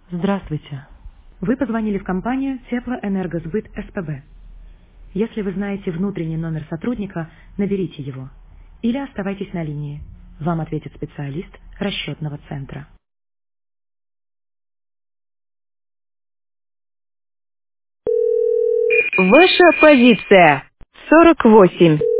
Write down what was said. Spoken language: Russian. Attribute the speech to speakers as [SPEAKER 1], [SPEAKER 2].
[SPEAKER 1] Здравствуйте. Вы позвонили в компанию Теплоэнергосбыт СПБ. Если вы знаете внутренний номер сотрудника, наберите его. Или оставайтесь на линии. Вам ответит специалист расчетного центра.
[SPEAKER 2] Ваша позиция 48.